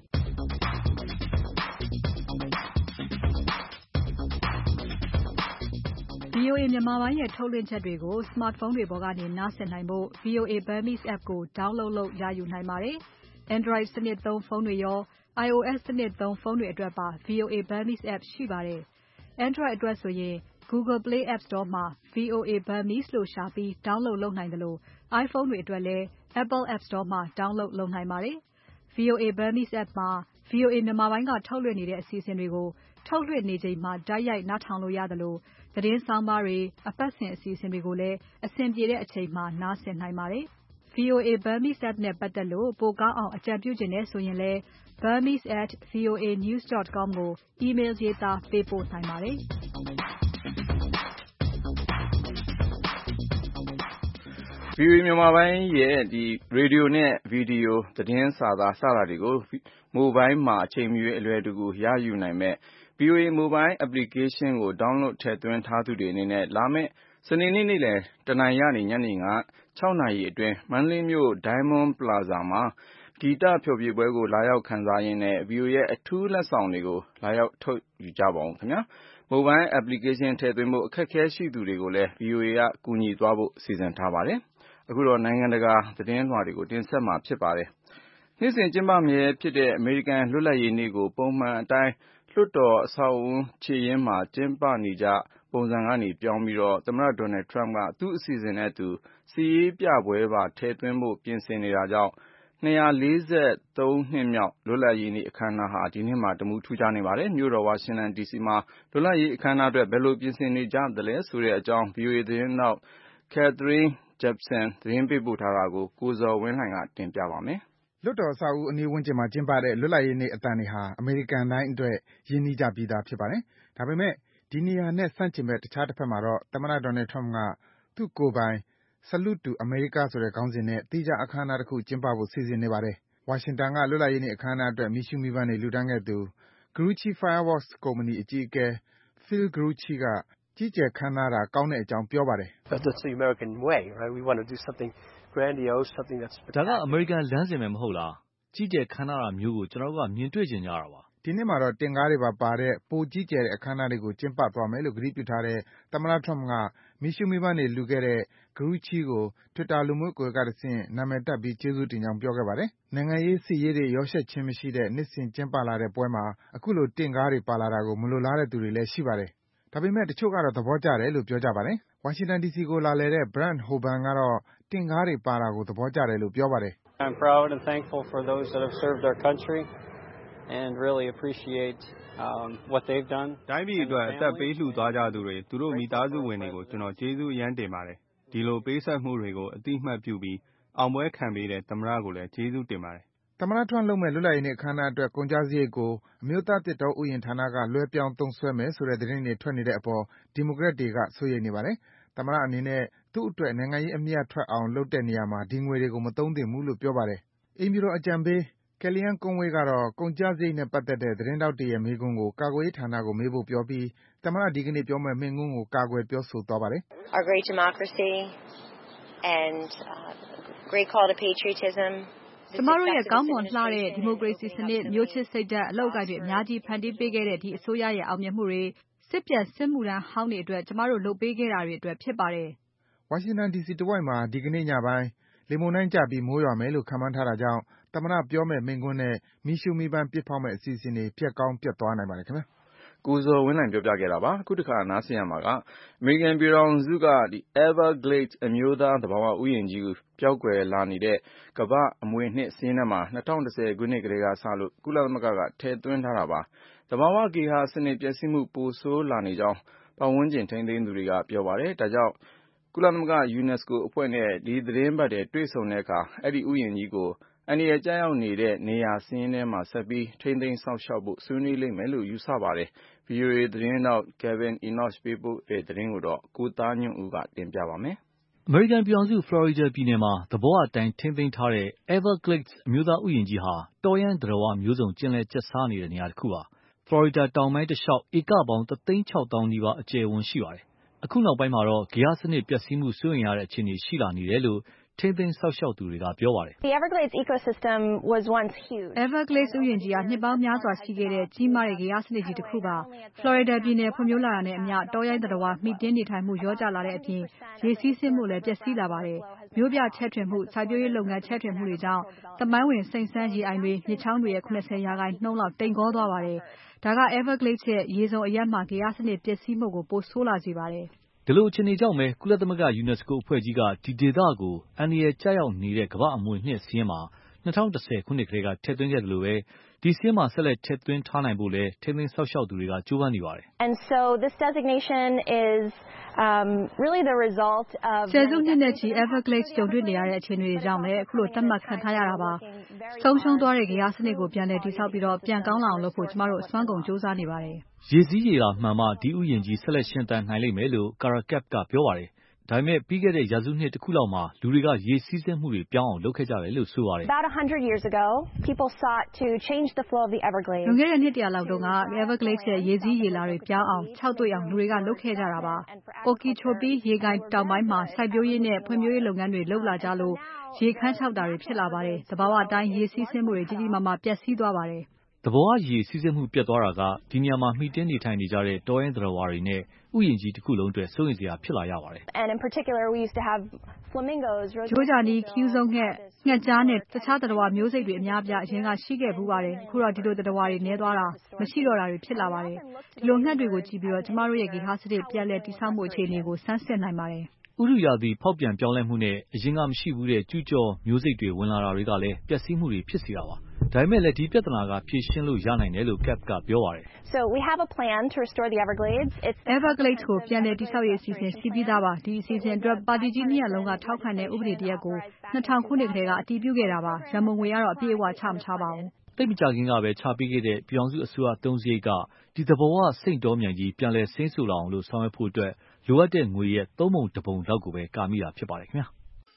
VOA မြန်မာပိုင်းရဲ့ ထုတ်လွှင့်ချက်တွေကို smartphone တွေပေါ်ကနေ နားဆင်နိုင်ဖို့ ဗွီအိုအေ Burmese app ကို download လုပ်ရယူနိုင်ပါတယ်။ Android စနစ်သုံးဖုန်းတွေရော iOS စနစ်သုံးဖုန်းတွေအတွက်ပါ VOA Burmese app ရှိပါတယ်။ Android အတွက်ဆိုရင် Google Play App Store မှာ VOA Burmese လို့ရှာပြီး download လုပ်နိုင်သလို iPhone တွေအတွက်လည်း Apple App Store မှာ download လုပ်နိုင်ပါတယ်။ VOA Burmese app မှာ VOA မြန်မာပိုင်းက ထုတ်လွှင့်နေတဲ့ အစီအစဉ်တွေကို ထုတ်လွှင့်နေချိန်မှာ တိုက်ရိုက်နားထောင်လို့ရသလို သတင်းဆောင်းပါးတွေ၊ အပတ်စဉ်အစီအစဉ်တွေကိုလည်း အဆင်ပြေတဲ့အချိန်မှာ နားဆင်နိုင်ပါတယ်။ VOA Burmese app နဲ့ပတ်သက်လို့ ပိုကောင်းအောင် အကြံပြုချင်တယ်ဆိုရင်လည်း burmese at voanews dot com ကို အီးမေးလ်ရေးသားပေးပို့နိုင်ပါတယ်။ VOA မြန်မာပိုင်းရဲ့ ရေဒီယိုနဲ့ ဗွီဒီယိုသတင်းစာသား စတာတွေကို မိုဘိုင်းမှာ အချိန်မရွေး အလွယ်တကူ ရယူနိုင်မယ့် VOA Mobile Application ကို download ထည့်သွင်းထားသူတွေအနေနဲ့ လာမယ့် စနေနေ့ နေ့လည် တနာရီကနေ ညနေ ၆ နာရီအတွင်း မန္တလေးမြို့ Diamond Plaza မှာ ဂီတဖျော်ဖြေပွဲကို လာရောက်ခံစားရင်း VOA ရဲ့ အထူးလက်ဆောင်တွေကို လာရောက်ထုတ်ယူကြပါဦးခင်ဗျာ။ Mobile Application ထည့်သွင်းဖို့ အခက်အခဲရှိသူတွေကိုလည်း VOA က ကူညီသွားဖို့ စီစဉ်ထားပါတယ်။ အခုတော့ နိုင်ငံတကာသတင်းလွှာတွေကို တင်ဆက်မှာဖြစ်ပါတယ်။ နှစ်စဉ်ကျင်းပမြဲဖြစ်တဲ့ အမေရိကန်လွတ်လပ်ရေးနေ့ကို ပုံမှန်အတိုင်းလွှတ်တော်အဆောက်အဦခြေရင်းမှာကျင်းပနေကြပုံစံကနေပြောင်းပြီးသမ္မတ Donald Trump ကသူ့အစီအစဉ်နဲ့သူစစ်ရေးပြပွဲပါထည့်သွင်းဖို့ပြင်ဆင်နေတာကြောင့်နှစ်ရာလေးဆယ်သုံးနှစ်မြောက်လွတ်လပ်ရေးနေ့အခမ်းအနားဟာဒီနှစ်မှာတမူထူးခြားနေပါတယ်။မြို့တော်ဝါရှင်တန်ဒီစီမှာလွတ်လပ်ရေးအခမ်းအနားအတွက်ဘယ်လိုပြင်ဆင်နေကြသလဲဆိုတဲ့အကြောင်း ဗွီအိုအေ သတင်းထောက် Katherine Gypson သတင်းပေးပို့ထားတာကိုကိုဇော်ဝင်းလှိုင်ကတင်ပြပါမယ်။လွှတ်တော်အဆောက်အဦအနီးဝန်းကျင်မှာကျင်းပတဲ့လွတ်လပ်ရေးနေ့အသံတွေဟာအမေရိကန်တိုင်းအတွက်ရင်းနှီးကြပြီးသားဖြစ်ပါတယ်။ဒါပေမဲ့ဒီနေရာနဲ့ဆန့်ကျင်ဘက်တခြားတဘက်မှာတော့သမ္မတ Donald Trump ကသူ့ကိုယ်ပိုင် Salute to America ဆိုတဲ့ခေါင်းစဉ်နဲ့သီးခြားအခမ်းအနားတခုကျင်းပဖို့စီစဉ်နေပါတယ်။ဝါရှင်တန်ကလွတ်လပ်ရေးနေ့အခမ်းအနားအတွက်မီးရှူးမီးပန်းတွေလှူဒါန်းခဲ့သူ Grucci Fireworks ကုမ္ပဏီအကြီးအကဲ Phil Grucci ကကြီးကျယ်ခမ်းနားတာကောင်းတဲ့အကြောင်းပြောပါတယ်။ “ဒါကအမေရိကန်လမ်းစဉ်ပဲမဟုတ်လား။ကြီးကျယ်ခမ်းနားတာမျိုးကိုကျနော်တို့ကမြင်တွေ့ချင်ကြတာပါ။ ” ဒီနှစ်မှာတော့တင့်ကားတွေပါပါတဲ့ပိုကြီးကျယ်တဲ့အခမ်းအနားတွေကိုကျင်းပသွားမယ်လို့ကတိပြုထားတဲ့သမ္မတ Trump ကမီးရှူးမီးပန်းတွေလှူခဲ့တဲ့ Grucci ကို Twitter လူမှုကွန်ယက်ကတဆင့်နာမည်တပ်ပြီးကျေးဇူးတင်ကြောင်းပြောခဲ့ပါတယ်။နိုင်ငံရေးစစ်ရေးတွေရောယှက်ခြင်းမရှိတဲ့နှစ်စဉ်ကျင်းပလာတဲ့ပွဲမှာအခုလိုတင့်ကားတွေပါလာတာကိုမလိုလားတဲ့သူတွေလည်းရှိပါတယ်။ဒါပေမဲ့တချို့ကတော့သဘောကျတယ်လို့ပြောကြပါတယ်။ဝါရှင်တန်ဒီစီကိုလာလည်တဲ့ Brent Hoban ကတော့တင့်ကားတွေပါတာကိုသဘောကျတယ်လို့ပြောပါတယ်။ “တိုင်းပြည်အတွက်အသက်ပေးလှူသွားကြသူတွေ၊သူတို့မိသားစုဝင်တွေကိုကျနော်ကျေးဇူးအရမ်းတင်ပါတယ်။ဒီလိုပေးဆပ်မှုတွေကိုအသိအမှတ်ပြုပြီးအောင်ပွဲခံပေးတဲ့သမ္မတကိုလည်းကျေးဇူးတင်ပါတယ်။ ” သမ္မတ Trump လုပ်မယ့်လွတ်လပ်ရေးနေ့အခမ်းအနားအတွက်ကုန်ကျစရိတ်ကိုအမျိုးသားသစ်တောဥယျာဉ်ဌာနကလွဲပြောင်းသုံးစွဲမယ်ဆိုတဲ့သတင်းတွေထွက်နေတဲ့အပေါ်ဒီမိုကရက်တွေကစိုးရိမ်နေပါတယ်။သမ္မတအနေနဲ့သူ့အတွက်နိုင်ငံရေးအမြတ်ထွက်အောင်လုပ်တဲ့နေရာမှာဒီငွေတွေကိုမသုံးသင့်ဘူးလို့ပြောပါတယ်။အိမ်ဖြူတော်အကြံပေး Kellyanne Conway ကတော့ကုန်ကျစရိတ်နဲ့ပတ်သက်တဲ့သတင်းထောက်တွေရဲ့မေးခွန်းကိုကာကွယ်ရေးဌာနကိုမေးဖို့ပြောပြီးသမ္မတဒီကနေ့ပြောမယ့်မိန့်ခွန်းကိုကာကွယ်ပြောဆိုသွားပါတယ်။ “ ကျမတို့ရဲ့ကောင်းမွန်လှတဲ့ဒီမိုကရေစီစနစ်၊မျိုးချစ်စိတ်ဓါတ်၊အလုပ်အကိုင်တွေအများကြီးဖန်တီးပေးခဲ့တဲ့ဒီအစိုးရရဲ့အောင်မြင်မှုတွေ၊စစ်ပြန်စစ်မှုထမ်းဟောင်းတွေအတွက်ကျမတို့လုပ်ပေးခဲ့တာတွေအတွက်ဖြစ်ပါတယ်။ ” ဝါရှင်တန်ဒီစီတဝိုက်မှာဒီကနေ့ညပိုင်းလေမုန်တိုင်းကျပြီးမိုးရွာမယ်လို့ခန့်မှန်းထားတာကြောင့်သမ္မတပြောမယ့်မိန့်ခွန်းနဲ့မီးရှူးမီးပန်းပစ်ဖောက်မယ့်အစီအစဉ်တွေပျက်ကောင်းပျက်သွားနိုင်ပါတယ်ခင်ဗျာ။ကိုဇော်ဝင်းလှိုင်ပြောပြခဲ့တာပါ။အခုတခါနားဆင်ရမှာကအမေရိကန်ပြည်ထောင်စုက Everglades အမျိုးသားသဘာဝဥယျာဉ်ကြီးပျောက်ကွယ်လာနေတဲ့ကမ္ဘာ့အမွေအနှစ်စာရင်းထဲမှာ၂၀၁၀ခုနှစ်ကတည်းကစလို့ကုလသမဂ္ဂကထည့်သွင်းထားတာပါ။သဘာဝဂေဟစနစ်ပျက်စီးမှုပိုဆိုးလာနေကြောင်းပတ်ဝန်းကျင်ထိန်းသိမ်းသူတွေကပြောပါတယ်။ဒါကြောင့်ကုလသမဂ္ဂ UNESCO အဖွဲ့နဲ့ဒီသီတင်းပတ်ထဲတွေ့ဆုံတဲ့အခါအဲဒီဥယျာဉ်ကြီးကိုအန္တရာယ်ကျရောက်နေတဲ့နေရာစာရင်းထဲမှာဆက်ပြီးထိန်းသိမ်းစောင့်ရှောက်ဖို့ဆွေးနွေးလိမ့်မယ်လို့ယူဆပါတယ်။ ဗွီအိုအေသတင်းထောက် Kevin Enoch ပေးပို့တဲ့သတင်းကိုကိုသားညွန့်ဦးကတင်ပြပါမယ်။အမေရိကန်ပြည်ထောင်စုဖလော်ရီဒါပြည်နယ်မှာသဘောအတိုင်းထိန်းသိမ်းထားတဲ့ Everglades အမျိုးသားဥယျာဉ်ကြီးဟာတောရိုင်းသတ္တဝါမျိုးစုံကျင်လည်ကျက်စားနေတဲ့နေရာတခုပါ။ဖလော်ရီဒါတောင်ပိုင်းတလျှောက်ဧကပေါင်းတသိန်းခြောက်သောင်းနီးပါးအကျယ်အဝန်းရှိပါတယ်။အခုနောက်ပိုင်းမှာတော့ဂေဟစနစ်ပျက်စီးမှုစိုးရိမ်ရတဲ့အခြေအနေရှိလာနေတယ်လို့ထိန်းသိမ်းစောင့်ရှောက်သူတွေကပြောပါတယ်။ “Everglades ဥယျာဉ်ကြီးဟာနှစ်ပေါင်းများစွာရှိခဲ့တဲ့ကြီးမားတဲ့ဂေဟစနစ်ကြီးတခုပါ။ဖလော်ရီဒါပြည်နယ်ဖွံ့ဖြိုးလာတာနဲ့အမျှတောရိုင်းသတ္တဝါမှီတင်းနေထိုင်မှုလျော့ကျလာတဲ့အပြင်ရေစီးဆင်းမှုလည်းပျက်စီးလာပါတယ်။မြို့ပြချဲ့ထွင်မှု၊စိုက်ပျိုးရေးလုပ်ငန်းချဲ့ထွင်မှုတွေကြောင့်သမိုင်းဝင်စိမ့်စမ်းရေအိုင်တွေ၊မြစ်ချောင်းတွေရဲ့၇၀ရာခိုင်နှုန်းလောက်တိမ်ကောသွားပါတယ်။ဒါက Everglades ရဲ့ရေစုံအရပ်မှာဂေဟစနစ်ပျက်စီးမှုကိုပိုဆိုးလာစေပါတယ်။ဒီလိုအခြေအနေကြောင့်ပဲကုလသမဂ္ဂ UNESCO အဖွဲ့ကြီးကဒီဒေသကိုအန္တရာယ်ကျရောက်နေတဲ့ကမ္ဘာ့အမွေအနှစ်စာရင်းမှာ၂၀၁၀ခုနှစ်ကတည်းကထည့်သွင်းခဲ့သလိုပဲဒီစာရင်းမှာဆက်လက်ထည့်သွင်းထားနိုင်ဖို့လည်းထိန်းသိမ်းစောင့်ရှောက်သူတွေကကြိုးပမ်းနေပါတယ်။ဆယ်စုနှစ်နဲ့ချီ Everglades ကြုံတွေ့နေရတဲ့အခြေအနေတွေကြောင့်လည်းအခုလိုသတ်မှတ်ခံထားရတာပါ။ဆုံးရှုံးသွားတဲ့ဂေဟစနစ်ကိုပြန်လည်တည်ဆောက်ပြီးပြန်ကောင်းလာအောင်လုပ်ဖို့ကျမတို့အစွမ်းကုန်ကြိုးစားနေပါတယ်။ရေစီးရေလာမှန်မှဒီဥယျာဉ်ကြီးဆက်လက်ရှင်သန်နိုင်လိမ့်မယ်လို့ Karakap ကပြောပါတယ်။ဒါပေမဲ့ပြီးခဲ့တဲ့ရာစုနှစ်တခုလောက်မှာလူတွေကရေစီးဆင်းမှုတွေပြောင်းအောင်လုပ်ခဲ့ကြတယ်လို့ဆိုပါတယ်။ “လွန်ခဲ့တဲ့နှစ်တရာလောက်တုန်းက Everglades ရဲ့ရေစီးရေလာတွေပြောင်းအောင်ခြောက်သွေ့အောင်လူတွေကလုပ်ခဲ့ကြတာပါ။ Okeechobee ရေကိုင်တောင်ပိုင်းမှာစိုက်ပျိုးရေးနဲ့ဖွံ့ဖြိုးရေးလုပ်ငန်းတွေလုပ်လာကြလို့ရေခမ်းခြောက်တာတွေဖြစ်လာပါတယ်။သဘာဝအတိုင်းရေစီးဆင်းမှုတွေကြီးကြီးမားမားပျက်စီးသွားပါတယ်။” သဘောဝရေစီးဆင်းမှုပြတ်သွားတာကဒီနေရာမှာမှီတင်းနေထိုင်နေကြတဲ့တောရိုင်းသတ္တဝါတွေနဲ့ဥယျာဉ်ကြီးတစ်ခုလုံးအတွက်စိုးရိမ်စရာဖြစ်လာရပါတယ် And in particular we used to have flamingos ဂျိုးဂျာနီခူးဆုံးငှက်ငှက်ကြားနဲ့တခြားသတ္တဝါမျိုးစိတ်တွေအများအပြားအရင်ကရှိခဲ့ဘူးပါတယ်အခုတော့ဒီလိုသတ္တဝါတွေနည်းသွားတာမရှိတော့တာတွေဖြစ်လာပါတယ်ဒီလိုငှက်တွေကိုကြည့်ပြီးတော့ကျမတို့ရဲ့ဂေဟစနစ်ပြက်လက်တိဆောက်မှုအခြေအနေကိုစမ်းစစ်နိုင်ပါတယ်ဥရုယာသီဖောက်ပြန်ပြောင်းလဲမှုနဲ့အရင်ကမရှိဘူးတဲ့ကျူးကျော်မျိုးစိတ်တွေဝင်လာတာတွေကလည်းပျက်စီးမှုတွေဖြစ်စေတာပါဒါပေမဲ့လည်းဒီပြဿနာကဖြေရှင်းလို့ရနိုင်တယ်လို့ Cap ကပြောပါတယ် So we have a plan to restore the Everglades. It's Everglades ကိုပြန်လည်တည်ဆောက်ရေးအစီအစဉ်ရှိပြီးသားပါဒီအစီအစဉ်အတွက်ပါတီကြီးနှစ်ရပ်လုံးကထောက်ခံတဲ့ဥပဒေတရက်ကိုနှစ်ထောင်ခုနှစ်ကတည်းကအတည်ပြုခဲ့တာပါရန်ပုံငွေကတော့အပြည့်အဝချမထားပါဘူးသိပ်မကြခင်ကပဲချပေးခဲ့တဲ့ပြည်အောင်စုအစိုးရသုံးစရိတ်ကဒီသဘောဝစိတ်တော်မြန်ကြီးပြန်လည်ဆင်းဆူလာအောင်လို့ဆောင်ရွက်ဖို့အတွက်လိုအပ်တဲ့ငွေရဲ့သုံးပုံတစ်ပုံလောက်ကိုပဲကာမိတာဖြစ်ပါတယ်ခင်ဗျာ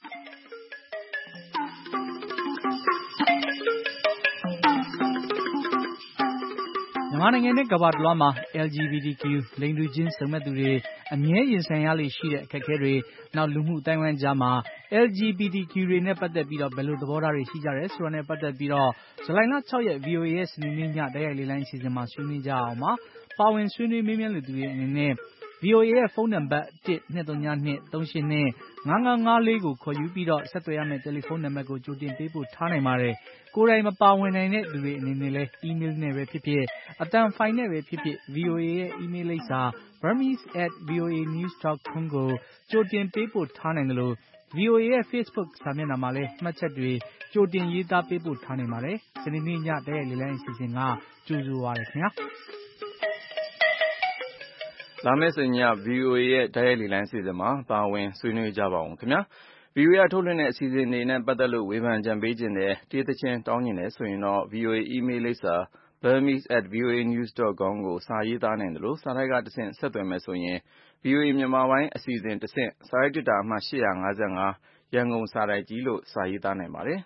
မြန်မာနိုင်ငံနဲ့ကမ္ဘာတစ်လွှားမှာ L G B T Q လိင်တူချင်းစုံမက်သူတွေအမြဲရင်ဆိုင်ရလေရှိတဲ့အခက်အခဲတွေနောက်လူမှုအတိုင်းအဝိုင်းကြားမှာ L G B T Q တွေနဲ့ပတ်သက်ပြီးတော့ဘယ်လိုသဘောထားတွေရှိကြတယ်ဆိုတာနဲ့ပတ်သက်ပြီးတော့ဇူလိုင်လ၆ရက် V O A ရဲ့စနေနေ့ညတိုက်ရိုက်လေ့လိုင်းအစီအစဉ်မှာဆွေးနွေးကြအောင်ပါပါဝင်ဆွေးနွေးမေးမြန်းလူတွေအနေနဲ့ V O A ရဲ့ဖုန်းနံပါတ်တစ် ၂၃၂ ၃၈၂ ၅၅၅၄ကိုခေါ်ယူပြီးတော့ဆက်သွယ်ရမယ့်တယ်လီဖုန်းနံပါတ်ကိုကြိုတင်ပေးပို့ထားနိုင်ပါတယ်ကိုယ်တိုင်မပါဝင်နိုင်တဲ့လူတွေအနေနဲ့လည်း email နဲ့ပဲဖြစ်ဖြစ်အတန်ဖိုင်နဲ့ပဲဖြစ်ဖြစ် V O A ရဲ့ email လိပ်စာ burmese at voanews dot com ကိုကြိုတင်ပေးပို့ထားနိုင်တယ်လို့ V O A ရဲ့ Facebook စာမျက်နှာမှာလည်းမှတ်ချက်တွေကြိုတင်ရေးသားပေးပို့ထားနိုင်ပါတယ်စနေနေ့ညတိုက်ရိုက်လေ့လိုင်းအစီအစဉ်ကကြိုဆိုပါရခင်ဗျာလာမယ့်စနေည V O A ရဲ့တိုက်ရိုက်လေ့လိုင်းအစီအစဉ်မှာပါဝင်ဆွေးနွေးကြပါအောင်ခင်ဗျာ V O A ထုတ်လွှင့်တဲ့အစီအစဉ်တွေနဲ့ပတ်သက်လို့ဝေဖန်ကြံပေးခြင်းနဲ့တေးသချင်းတောင်းကျင်တယ်ဆိုရင်တော့ V O A email လိပ်စာ burmese at voanews dot com ကိုစာရေးသားနိုင်တယ်လို့စာတိုက်ကတဆင့်ဆက်သွယ်မယ်ဆိုရင် V O A မြန်မာပိုင်းအစီအစဉ်တဆင့်စာရိုက်တစ်တာအမှတ်၈၅၅ရန်ကုန်စာတိုက်ကြီးလို့စာရေးသားနိုင်ပါတယ်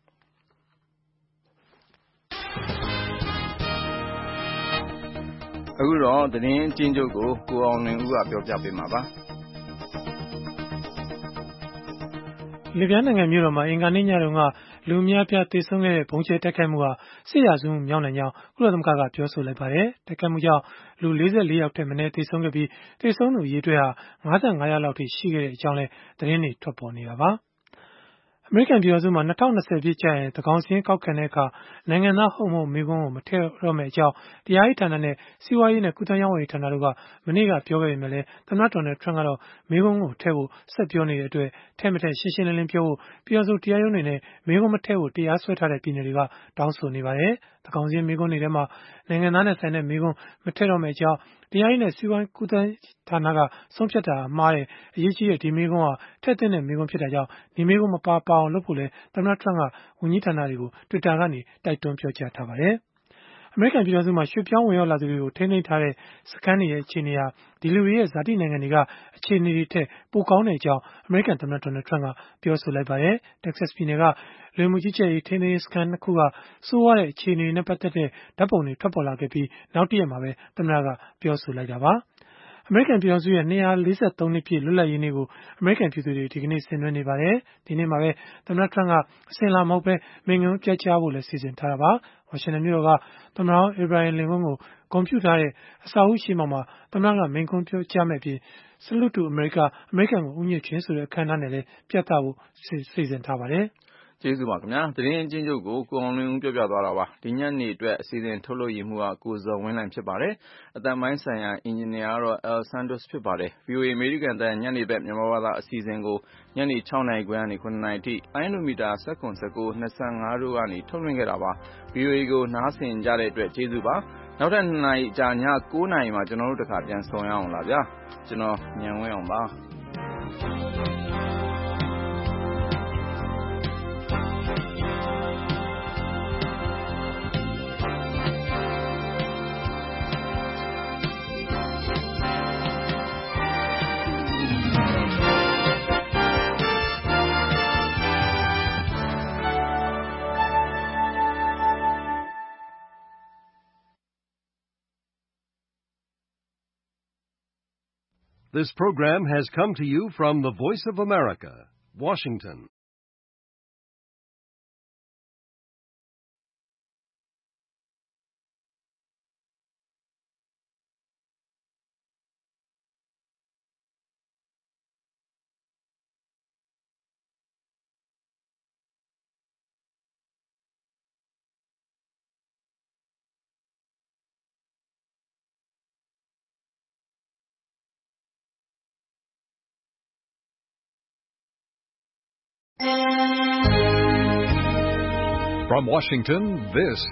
အခုတော့သတင်းအကျဉ်းချုပ်ကိုကိုအောင်လွင်ဦးကပြောပြပေးမှာပါလီဘီယာနိုင်ငံမြို့တော်မှာအင်္ဂါနေ့ညတုန်းကလူအများပြားသေဆုံးခဲ့တဲ့ဘုံကျဲတိုက်ခိုက်မှုဟာစစ်ရာဇဝတ်မှုမြောက်နိုင်ကြောင်းကုလသမဂ္ဂကပြောဆိုလိုက်ပါတယ်။တိုက်ခိုက်မှုကြောင့်လူ၄၄ယောက်ထက်မနည်းသေဆုံးခဲ့ပြီးသေဆုံးသူအရေအတွက်ဟာ၅၅ယောက်လောက်ထိရှိခဲ့တဲ့အကြောင်းလည်းသတင်းတွေထွက်ပေါ်နေတာပါ။အမေရိကန်ပြည်ထောင်စုမှာ၂၀၂၀ပြည့်ကျရင်သန်းခေါင်စာရင်းကောက်ခံတဲ့အခါနိုင်ငံသားဟုတ်မဟုတ်မေးခွန်းကိုမထည့်တော့မယ့်အကြောင်းတရားရေးဌာနနဲ့စီးပွားရေးနဲ့ကုသရေးဝန်ကြီးဌာနတို့ကမနေ့ကပြောခဲ့ပေမဲ့လည်းသမ္မတဒေါ်နယ်ထရန့်ကတော့မေးခွန်းကိုထည့်ဖို့ဆက်ပြောနေတဲ့အတွက်ထဲ့မထည့်ရှင်းရှင်းလင်းလင်းပြောဖို့ပြည်ထောင်စုတရားရုံးတွေနဲ့မေးခွန်းမထည့်ဖို့တရားစွဲထားတဲ့ပြည်နယ်တွေကတောင်းဆိုနေပါတယ်။သန်းခေါင်စာရင်းမေးခွန်းတွေထဲမှာနိုင်ငံသားနဲ့ဆိုင်တဲ့မေးခွန်းမထည့်တော့မယ့်အကြောင်းတရားရေးနဲ့စီးပွားကုသဌာနကဆုံးဖြတ်တာမှားတယ်အရေးကြီးတဲ့ဒီမေးခွန်းဟာထည့်သွင်းတဲ့မေးခွန်းဖြစ်တာကြောင့်ဒီမေးခွန်းမပါပါအောင်လုပ်ဖို့လဲသမ္မတထရန့်ကဝန်ကြီးဌာနတွေကို Twitter ကနေတိုက်တွန်းပြောကြားထားပါတယ်။အမေရိကန်ပြည်ထောင်စုမှာရွှေ့ပြောင်းဝင်ရောက်လာသူတွေကိုထိန်းသိမ်းထားတဲ့စခန်းတွေရဲ့အခြေအနေဟာဒီလူတွေရဲ့ဇာတိနိုင်ငံတွေကအခြေအနေတွေထက်ပိုကောင်းတဲ့အကြောင်းအမေရိကန်သမ္မတဒေါ်နယ်ထရန့်ကပြောဆိုလိုက်ပါတယ်။ Texas ပြည်နယ်ကလူမှုကြီးကြပ်ရေးထိန်းသိမ်းရေးစခန်းနှစ်ခုကဆိုးရွားတဲ့အခြေအနေတွေနဲ့ပတ်သက်တဲ့ဓာတ်ပုံတွေထွက်ပေါ်လာခဲ့ပြီးနောက်တရက်မှာပဲသမ္မတကပြောဆိုလိုက်တာပါ။အမေရိကန်ပြည်ထောင်စုရဲ့၂၄၃နှစ်ပြည့်လွတ်လပ်ရေးနေ့ကိုအမေရိကန်ပြည်သူတွေဒီကနေ့ဆင်နွှဲနေပါတယ်။ဒီနေ့မှာပဲသမ္မတထရန့်ကအစဉ်လာမဟုတ်ပဲမိန့်ခွန်းပြောကြားဖို့လည်းစီစဉ်ထားတာပါ။ဝါရှင်တန်မြို့တော်ကသမ္မတဟောင်းအေဘရာဟင်လင်ကွန်းကိုဂုဏ်ပြုထားတဲ့အဆောက်အဦရှေ့မှောက်မှာသမ္မတကမိန့်ခွန်းပြောကြားမယ့်အပြင် Salute to America အမေရိကန်ကိုဦးညွှတ်ခြင်းဆိုတဲ့အခမ်းအနားနဲ့လည်းပြသဖို့စီစဉ်ထားပါတယ်။ကျေးဇူးပါခင်ဗျာသတင်းအချင်းချုပ်ကိုကိုအောင်လွင်ဦးပြောပြသွားတာပါဒီညနေအတွက်အစီအစဉ်ထုတ်လုပ်ရမှုကကိုဇော်ဝင်းနိုင်ဖြစ်ပါတယ်အတန်ပိုင်းဆိုင်ရာအင်ဂျင်နီယာကတော့ El Santos ဖြစ်ပါတယ် V O A အမေရိကန်တန်ညနေဘက်မြန်မာဘာသာအစီအစဉ်ကိုညနေ၆နာရီခွဲကနေ၇နာရီထိလိုင်းဒိုမီတာ၁၇ ၁၉ ၂၅တို့ကနေထုတ်လွှင့်ခဲ့တာပါ V O A ကိုနားဆင်ကြတဲ့အတွက်ကျေးဇူးပါနောက်ထပ်၂နာရီကြာည၉နာရီမှာကျွန်တော်တို့တခါပြန်ဆုံရအောင်လားဗျာကျွန်တော်ညံဝင်းအောင်ပါ This program has come to you from the Voice of America, Washington. From Washington, this